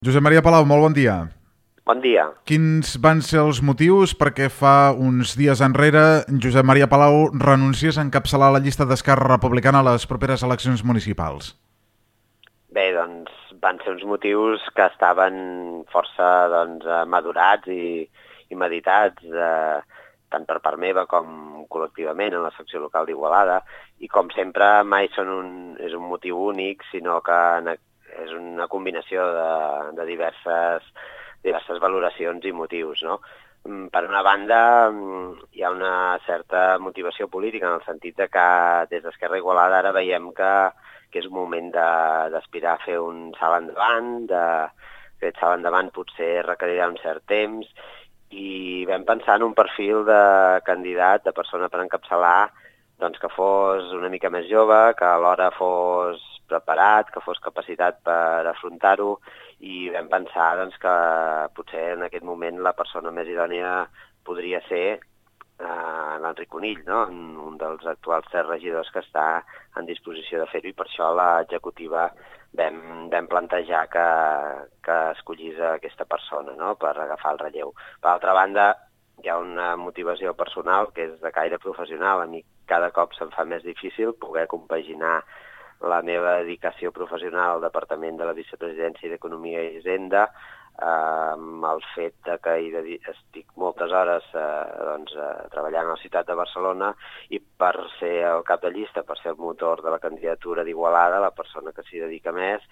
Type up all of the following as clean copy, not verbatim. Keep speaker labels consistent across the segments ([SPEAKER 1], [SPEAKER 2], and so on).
[SPEAKER 1] Josep Maria Palau, molt bon dia.
[SPEAKER 2] Bon dia.
[SPEAKER 1] Quins van ser els motius perquè fa uns dies enrere Josep Maria Palau renunciés a encapçalar la llista d'Esquerra Republicana a les properes eleccions municipals?
[SPEAKER 2] Bé, doncs van ser uns motius que estaven força madurats i meditats, tant per part meva com col·lectivament en la secció local d'Igualada, i com sempre mai és un motiu únic, sinó que és una combinació de diverses valoracions i motius, no? Per una banda, hi ha una certa motivació política en el sentit de que des d'Esquerra Igualada ara veiem que és un moment d'aspirar a fer un salt endavant, aquest salt endavant potser requerirà un cert temps, i vam pensar en un perfil de candidat, de persona per encapçalar, doncs que fos una mica més jove, que alhora fos preparat, que fos capacitat per afrontar-ho, i vam pensar doncs, que potser en aquest moment la persona més idònia podria ser l'Enric Conill, no? Un dels actuals 3 regidors que està en disposició de fer-ho, i per això l'executiva vam plantejar que escollís aquesta persona, no? Per agafar el relleu. Per altra banda, hi ha una motivació personal que és de caire professional. A mi cada cop se'm fa més difícil poder compaginar la meva dedicació professional al Departament de la Vicepresidència d'Economia i Hisenda, amb el fet que estic moltes hores treballant a la ciutat de Barcelona, i per ser el cap de llista, per ser el motor de la candidatura d'Igualada, la persona que s'hi dedica més,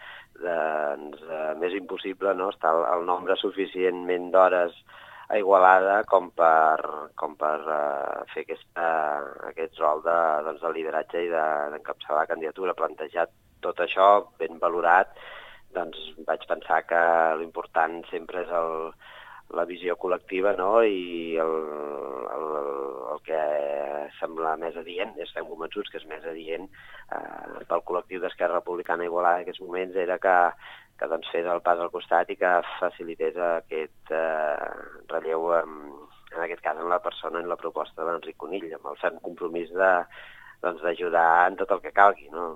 [SPEAKER 2] més impossible, no?, estar el nombre suficientment d'hores a Igualada com per fer aquest rol de lideratge i d'encapçalar la candidatura. Plantejat tot això, ben valorat, doncs vaig pensar que l'important sempre és la visió col·lectiva, no?, i el que sembla més adient, estem convençuts que és més adient pel col·lectiu d'Esquerra Republicana a Igualada en aquests moments, era que fes el pas al costat i que facilités aquest relleu, en aquest cas en la persona, en la proposta de l'Enric Conill, amb el ferm compromís d'ajudar en tot el que calgui, no?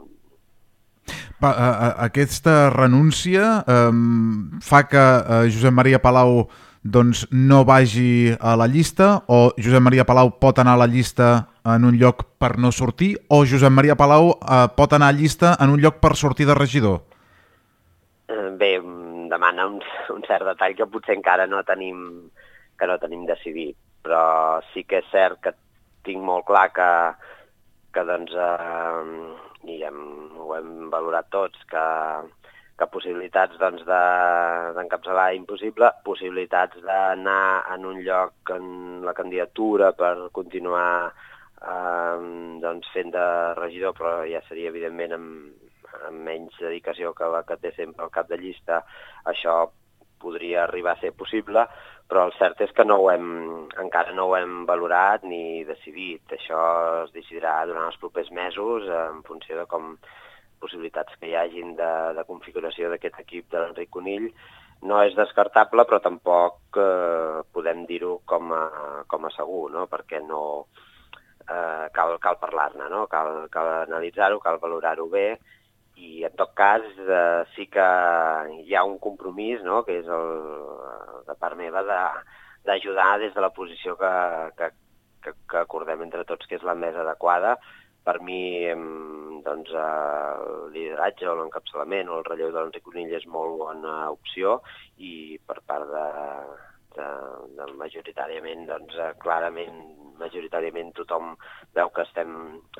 [SPEAKER 1] Aquesta renúncia fa que Josep Maria Palau doncs, no vagi a la llista, o Josep Maria Palau pot anar a la llista en un lloc per no sortir, o Josep Maria Palau pot anar a llista en un lloc per sortir de regidor?
[SPEAKER 2] Bé, demana un cert detall que potser encara no tenim decidit, però sí que és cert que tinc molt clar que i ho hem valorat tots, que possibilitats d'encapçalar impossible, possibilitats d'anar en un lloc en la candidatura per continuar fent de regidor, però ja seria evidentment amb menys dedicació que la que té sempre el cap de llista, això podria arribar a ser possible, però el cert és que encara no ho hem valorat ni decidit. Això es decidirà durant els propers mesos en funció de possibilitats que hi hagin de configuració d'aquest equip de l'Enric Conill. No és descartable, però tampoc podem dir-ho com a segur, no?, perquè no cal parlar-ne, no?, cal analitzar-ho, cal valorar-ho bé, i en tot cas sí que hi ha un compromís, no?, que és de part meva d'ajudar des de la posició que acordem entre tots que és la més adequada. Per mi, el lideratge o l'encapçalament o el relleu de l'Enric Conill és molt bona opció, i per part de majoritàriament, clarament, majoritàriament tothom veu que estem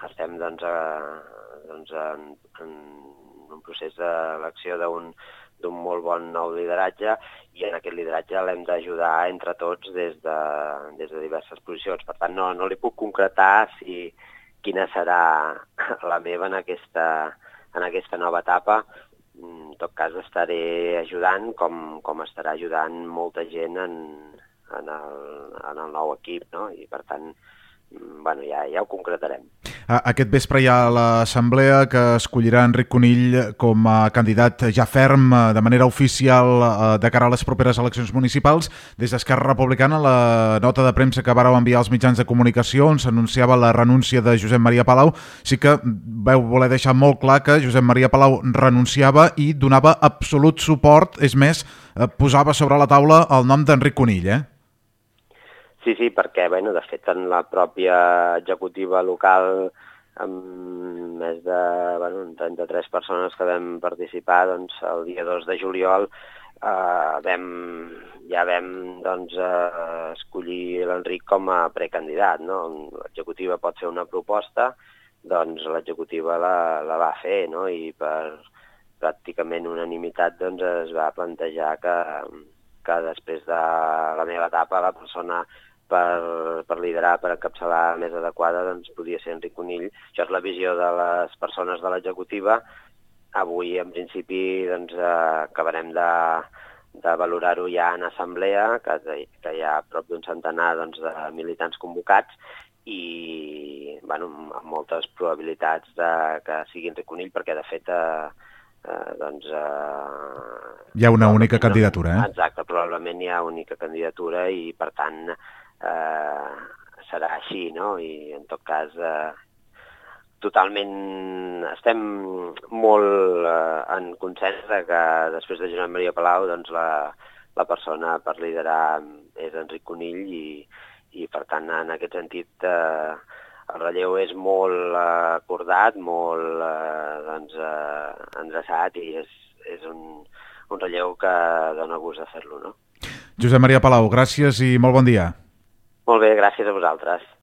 [SPEAKER 2] en un procés d'elecció d'un molt bon nou lideratge, i en aquest lideratge l'hem d'ajudar entre tots des de diverses posicions. Per tant, no li puc concretar quina serà la meva en aquesta nova etapa. En tot cas, estaré ajudant com estarà ajudant molta gent en el nou equip, no? I per tant, ja ho concretarem.
[SPEAKER 1] Aquest vespre hi ha l'assemblea que escollirà Enric Conill com a candidat ja ferm de manera oficial de cara a les properes eleccions municipals. Des d'Esquerra Republicana, la nota de premsa que vareu enviar als mitjans de comunicació on s'anunciava la renúncia de Josep Maria Palau, sí que veu voler deixar molt clar que Josep Maria Palau renunciava i donava absolut suport, és més, posava sobre la taula el nom d'Enric Conill,
[SPEAKER 2] Sí, perquè, de fet, en la pròpia executiva local, amb més de 33 persones que vam participar, doncs, el dia 2 de juliol ja vam escollir l'Enric com a precandidat, no? L'executiva pot fer una proposta, doncs l'executiva la va fer, no? I per pràcticament unanimitat doncs, es va plantejar que després de la meva etapa la persona per liderar, per encapçalar més adequada, doncs podia ser Enric Conill. Això és la visió de les persones de l'executiva. Avui, en principi, doncs, acabarem de valorar-ho ja en assemblea, que hi ha prop d'un centenar de militants convocats i amb moltes probabilitats que sigui Enric Conill, perquè de fet
[SPEAKER 1] hi ha una única candidatura,
[SPEAKER 2] Exacte, probablement hi ha única candidatura i per tant serà així, no? I en tot cas totalment estem molt en consens que després de Josep Maria Palau doncs la persona per liderar és Enric Conill i per tant en aquest sentit el relleu és molt acordat, molt endreçat i és un relleu que dona gust de fer-lo, no?
[SPEAKER 1] Josep Maria Palau, gràcies i molt bon dia.
[SPEAKER 2] Molt bé, gràcies a vosaltres.